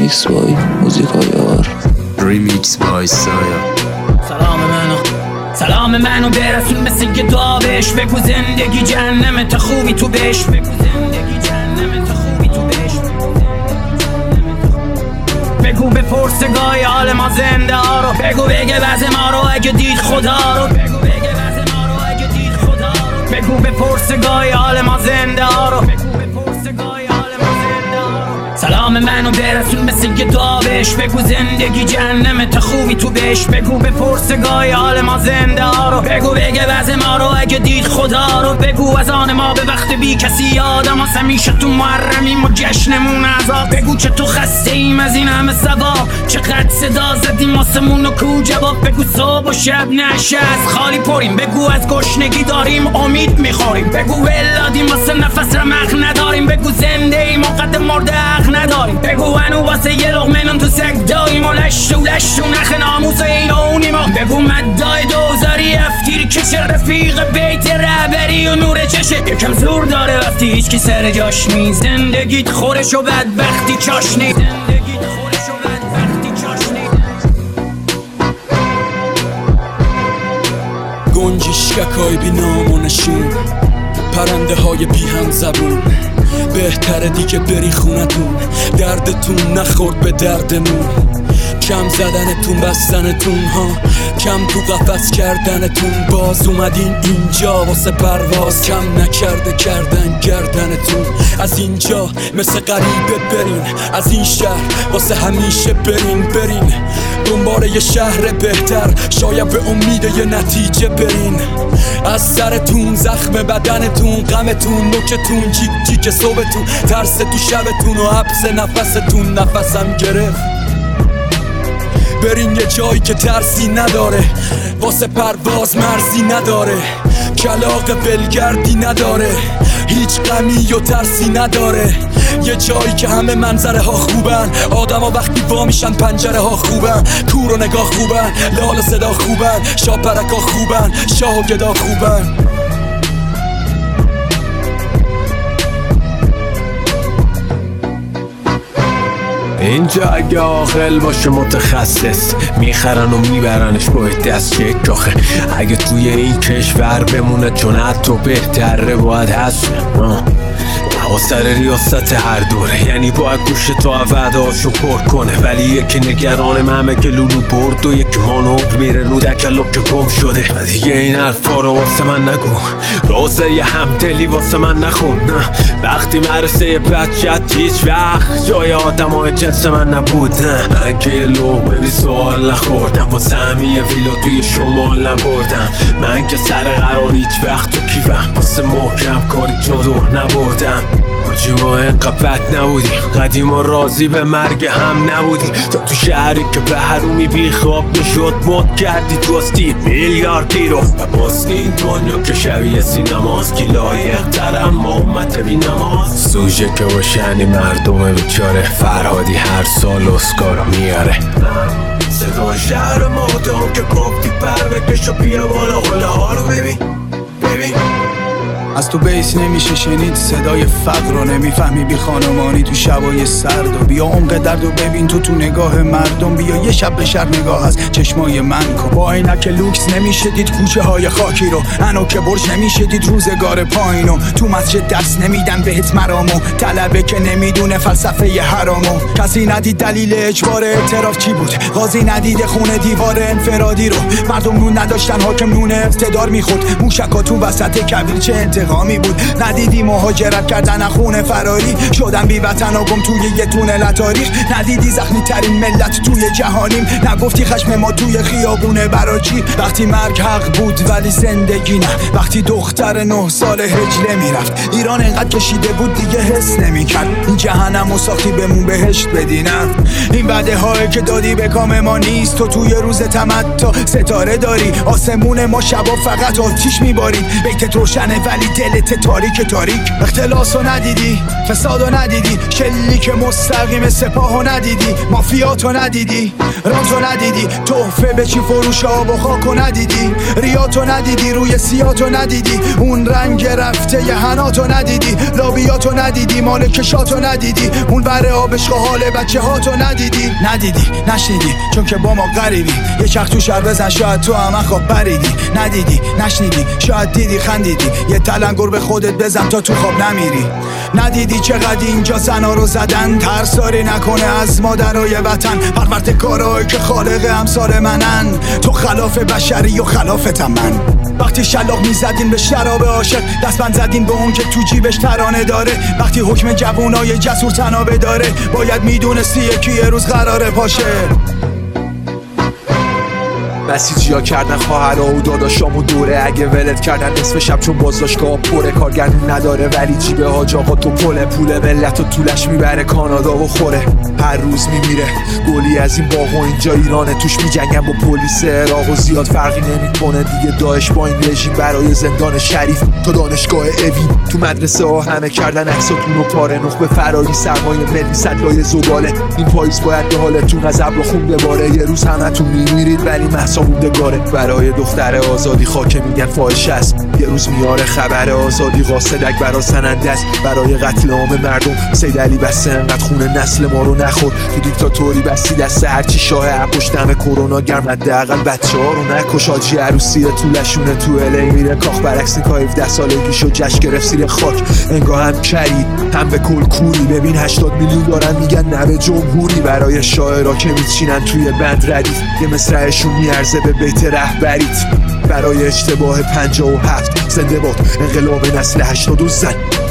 ریمیکس بای موزیکای آر. ریمیکس بای سایا. سلام منو برسون مثل یه دعا بهش بگو زندگی جهنمت خوبی تو بهش بگو زندگی جهنمت خوبی تو بهش بگو بپرس گاهی حال ما زنده ها رو بگو بگه وضع ما رو اگه دید خدا رو بگو بگه وضع ما رو اگه دید خدا رو بگو بپرس گاهی حال ما زنده ها رو بگو بپرس گاهی حال ما زنده ها رو. سلام منو برسون مثل یه دعا بهش بگو زندگی جهنمت خوبی تو بهش بگو بپرس گاهی حال ما زنده ها رو بگو بگه وضع ما رو اگه دید خدا رو بگو از آن ما به وقت بی کسی یادم هست همیشه تو محرمیم و جشنمون عذاب بگو چه تو خسته ایم از این همه ثواب چقدر صدا زدیم آسمون و کو جواب بگو صبح و شب نشه از خالی پریم بگو از گشنگی داریم امید میخوریم بگو ولادیم واسه نفس رمق نداریم بگو زنده ایم و قد مرده حق نداریم بگو هنو واسه یه لقمه نون تو سگ داییم و لشت و نخ ناموس ایرونیم بگو مدای دوزاری افتیر کشه رفیق بیت رهبری و نور چشه یکم زور داره وقتی هیچ کی سر جاش نی زندگیت خورش و بدبختی چاشنی زندگیت خورش و بدبختی چاشنی گنجشککای بی نام و نشون پرنده های بی هم زبون بهتره دیگه بری خونتون دردتون نخورد به دردمون کم زدنتون بستنتون ها کم تو قفس کردنتون باز اومدین اینجا واسه پرواز کم نکرده کردن گردنتون از اینجا مثل غریبه برین از این شهر واسه همیشه برین دنبال یه شهر بهتر شاید به امید یه نتیجه برین از سرتون زخم بدنتون غمتون نوکتون جیک جیک صبحتون ترس تو شبتون و حبس نفستون نفسم گرفت برین یه جایی که ترسی نداره واسه پرواز مرزی نداره کلاغ ولگردی نداره هیچ غمی و ترسی نداره یه جایی که همه منظره ها خوبن آدم ها وقتی وا میشن پنجره ها خوبن کور و نگاه خوبن لال و صدا خوبن شاپرک ها خوبن شاه و گدا خوبن اینجا اگه عاقل باشه متخصص میخرن و میبرنش با دست یک کاخه اگه توی این کشور بمونه چون حتی بهتره باید هست و سر ریاست هر دوره یعنی باید گوش تا وعدهاشو پر کنه ولی یکی نگران همه که لولو برد و یکی مانور میره رو دکلو که گم شده و دیگه این حرفا رو واسه من نگو روزه یه همدلی واسه من نخون وقتی مرسه بچت هیچ وقت جای آدم های جنس من نبود من که یه لومه بی سوال نخوردم واسه همیه ویلا توی شمال نبردم من که سر قرار هیچ وقت تو کیفم واسه محکم کاری جادو نبردم آجی ما اینقدر بد نبودیم قدیم و راضی به مرگ هم نبودیم تا تو شهری که به حرومی بی خواب میشد مد کردی دوستی میلیاردی رو و باز این دنیا که شبیه سینماست کی لایق تر اما امت بی نماز سوژه که باشنی مردم بیچاره فرهادی هر سال اسکارو میاره صدا شهر مادام که گفتی پر بکش و بیا بالا قله ها رو ببین از تو بیس نمیشه شنید صدای فقر رو نمیفهمی بی خانمانی تو شبای سرد و بیا عمق درد و ببین تو نگاه مردم بیا یه شب به شهر نگاه از چشمای من کن با عینک لوکس نمیشه دید کوچه های خاکی رو انوک برج نمیشه دید روزگار پایینو تو مسجد درس نمیدن بهت مرامو طلبه که نمیدونه فلسفه حرامو کسی ندید دلیل اجبار اعتراف چی بود قاضی ندیده خونه دیوار انفرادی رو مردم نون نداشتن حاکم نون اقتدار میخورد موشکا تو وسط کبیر چه انتقامی بود ندیدی مهاجرت کردن خونه فراری شدن بی وطن و گم توی یه تونل تاریخ ندیدی زخمی ترین ملت توی جهانیم نگفتی خشم ما توی خیابونه براچی وقتی مرگ حق بود ولی زندگی نه وقتی دختر 9 سال هجله میرفت ایران انقدر کشیده بود دیگه حس نمیکرد این جهنم و ساختی بمون بهشت بدینم این وعده هایی که دادی به کام ما نیست تو توی روز تمتع ستاره داری آسمون ما شبا فقط آتیش میبارید بیتت روشنه ولی دلت تاریک اختلاسو ندیدی، فسادو ندیدی، شلیک مستقیم سپاهو ندیدی، مافیاتو ندیدی، رانتو ندیدی، تحفه به چی فروش آب و خاکو ندیدی، ریاتو ندیدی، روی سیاتو ندیدی، اون رنگ رفته ی هناتو ندیدی، لابیاتو ندیدی، مال کشاتو ندیدی، اون بره آبشق حال بچه هاتو ندیدی، نشنیدی چون که با ما غریبی، یه چرخ تو شهر بزن شاید تو هم خواب بریدی، ندیدی نشنیدی شاید دیدی خندیدی، یه تلنگر به خودت بزن تا تو خواب نمیری، ندیدی چقدر اینجا زنا رو زدن، ترساری نکنه از مادرای وطن، پروردگارایی که خالق امثال منن، تو خلاف بشری و خلافتم من. وقتی شلاق میزدین به شراب عاشق، دستبند زدین به اون که تو جیبش ترانه داره، وقتی حکم جوونای جسور تنابه داره، باید میدونستی یکی یه روز قراره پاشه. مسیجیا کردن خواهرها و داداشامو دوره، اگه ولت کردن نصف شب چون بازداشتگاه پره، کارگردون نداره ولی جیبه حاج آقا تو پول ملت و طولش میبره کانادا و خوره، هر روز میمیره گلی از این باغ و اینجا ایرانه، توش میجنگن با پلیس عراق و زیاد فرقی نمیکنه دیگه داعش با این رژیم، برای زندان شریف تا دانشگاه اوین، تو مدرسه ها همه کردن عکساتون و پاره، نخبه فراری سرمایه ملی صدای زباله، این پاییز باید به حالتون از ابر خون بباره، یه روز همتون میمیرید ولی موندگاره، برای دختر آزادی خاک میگن فاحشه است، یه روز میاره خبر آزادی قاصدک برا سننده است، برای قتل عام مردم سید علی بسته انقدر خون نسل ما رو نخور، تو دیکتاتوری بستی دست هرچی شاه پشت دم کرونا گرم، حداقل بچه‌ها رو نکش، حاجی عروسی طولشونه تو الی میره کاخ، برعکس نیکا 17 سالگیشو جشن گرفت زیر خاک، انگار هم کرید هم به کل کوری، ببین 80 میلیون دارن میگن نه به جمهوری، برای شاعرها که میچینن توی بند ردیف، یه مصرعشون میارزه به بیت رهبریت، برای اشتباه 57 زنده باد انقلاب نسل 80 زن.